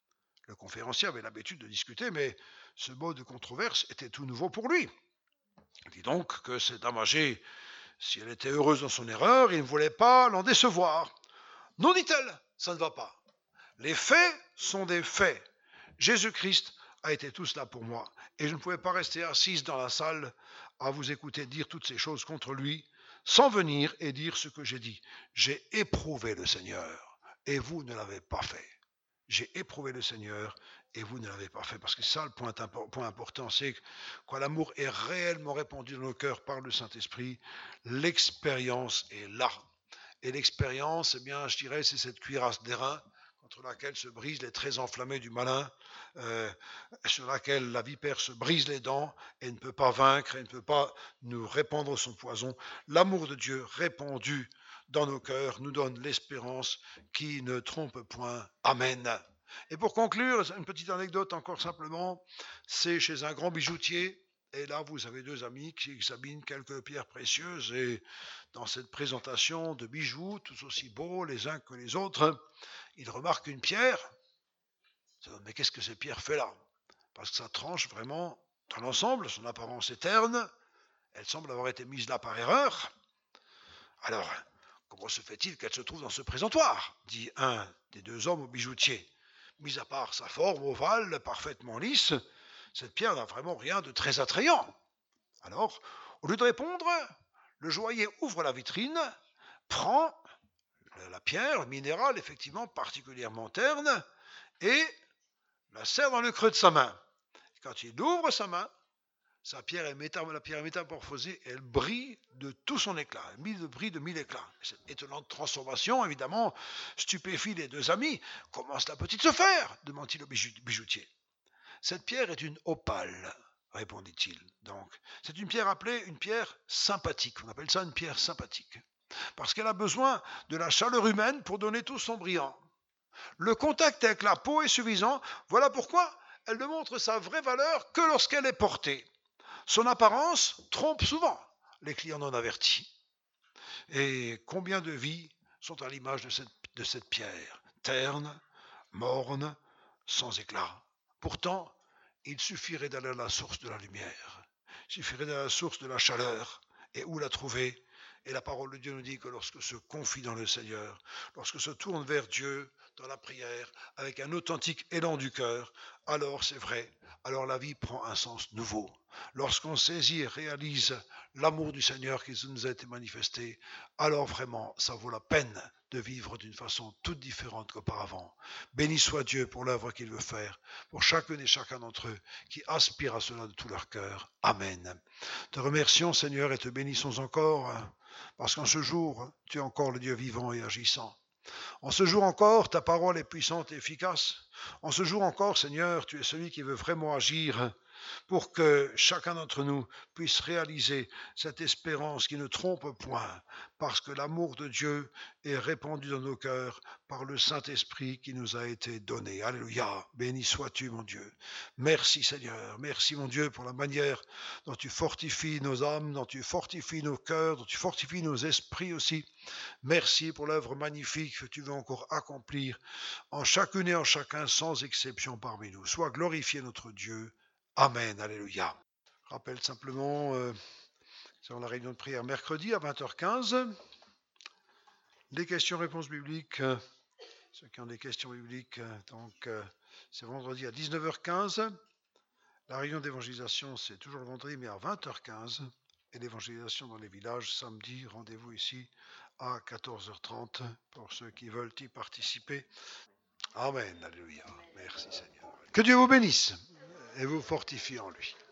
Le conférencier avait l'habitude de discuter, mais ce mot de controverse était tout nouveau pour lui. Il dit donc que cette dame âgée, si elle était heureuse dans son erreur, il ne voulait pas l'en décevoir. Non, dit-elle, ça ne va pas. Les faits sont des faits. Jésus-Christ a été tout cela pour moi. Et je ne pouvais pas rester assise dans la salle à vous écouter dire toutes ces choses contre lui, sans venir et dire ce que j'ai dit. J'ai éprouvé le Seigneur, et vous ne l'avez pas fait. J'ai éprouvé le Seigneur, et vous ne l'avez pas fait. Parce que ça, le point, point important, c'est que quand l'amour est réellement répandu dans nos cœurs par le Saint-Esprit, l'expérience est là. Et l'expérience, eh bien, je dirais, c'est cette cuirasse d'airain contre laquelle se brisent les traits enflammés du malin, euh, sur laquelle la vipère se brise les dents et ne peut pas vaincre, et ne peut pas nous répandre son poison. L'amour de Dieu répandu dans nos cœurs nous donne l'espérance qui ne trompe point. Amen. Et pour conclure, une petite anecdote encore simplement, c'est chez un grand bijoutier. Et là, vous avez deux amis qui examinent quelques pierres précieuses et dans cette présentation de bijoux, tous aussi beaux les uns que les autres, ils remarquent une pierre. Mais qu'est-ce que cette pierre fait là? Parce que ça tranche vraiment dans l'ensemble, son apparence est terne, elle semble avoir été mise là par erreur. Alors, comment se fait-il qu'elle se trouve dans ce présentoir? Dit un des deux hommes au bijoutier. Mis à part sa forme ovale, parfaitement lisse, cette pierre n'a vraiment rien de très attrayant. Alors, au lieu de répondre, le joaillier ouvre la vitrine, prend la pierre, le minéral effectivement particulièrement terne, et la serre dans le creux de sa main. Quand il ouvre sa main, sa pierre est métam- la pierre est métamorphosée et elle brille de tout son éclat. Elle brille de mille éclats. Cette étonnante transformation, évidemment, stupéfie les deux amis. Comment cela peut-il se faire? demande-t-il au bijoutier. Cette pierre est une opale, répondit-il. Donc, c'est une pierre appelée une pierre sympathique. On appelle ça une pierre sympathique. Parce qu'elle a besoin de la chaleur humaine pour donner tout son brillant. Le contact avec la peau est suffisant. Voilà pourquoi elle ne montre sa vraie valeur que lorsqu'elle est portée. Son apparence trompe souvent les clients non avertis. Et combien de vies sont à l'image de cette, de cette pierre, terne, morne, sans éclat. Pourtant, il suffirait d'aller à la source de la lumière, il suffirait d'aller à la source de la chaleur, et où la trouver? Et la parole de Dieu nous dit que lorsque se confie dans le Seigneur, lorsque se tourne vers Dieu dans la prière, avec un authentique élan du cœur, alors c'est vrai, alors la vie prend un sens nouveau. Lorsqu'on saisit et réalise l'amour du Seigneur qui nous a été manifesté, alors vraiment, ça vaut la peine de vivre d'une façon toute différente qu'auparavant. Béni soit Dieu pour l'œuvre qu'il veut faire, pour chacun et chacun d'entre eux qui aspirent à cela de tout leur cœur. Amen. Te remercions, Seigneur, et te bénissons encore, parce qu'en ce jour, tu es encore le Dieu vivant et agissant. En ce jour encore, ta parole est puissante et efficace. En ce jour encore, Seigneur, tu es celui qui veut vraiment agir pour que chacun d'entre nous puisse réaliser cette espérance qui ne trompe point, parce que l'amour de Dieu est répandu dans nos cœurs par le Saint-Esprit qui nous a été donné. Alléluia, béni sois-tu mon Dieu. Merci Seigneur, merci mon Dieu pour la manière dont tu fortifies nos âmes, dont tu fortifies nos cœurs, dont tu fortifies nos esprits aussi. Merci pour l'œuvre magnifique que tu veux encore accomplir en chacune et en chacun sans exception parmi nous. Sois glorifié notre Dieu. Amen, alléluia. Je rappelle simplement, euh, sur la réunion de prière mercredi à vingt heures quinze, les questions-réponses bibliques, euh, ceux qui ont des questions bibliques, euh, donc euh, c'est vendredi à dix-neuf heures quinze. La réunion d'évangélisation, c'est toujours le vendredi, mais à vingt heures quinze. Et l'évangélisation dans les villages, samedi, rendez-vous ici à quatorze heures trente pour ceux qui veulent y participer. Amen, alléluia. Merci Seigneur. Que Dieu vous bénisse et vous fortifie en lui.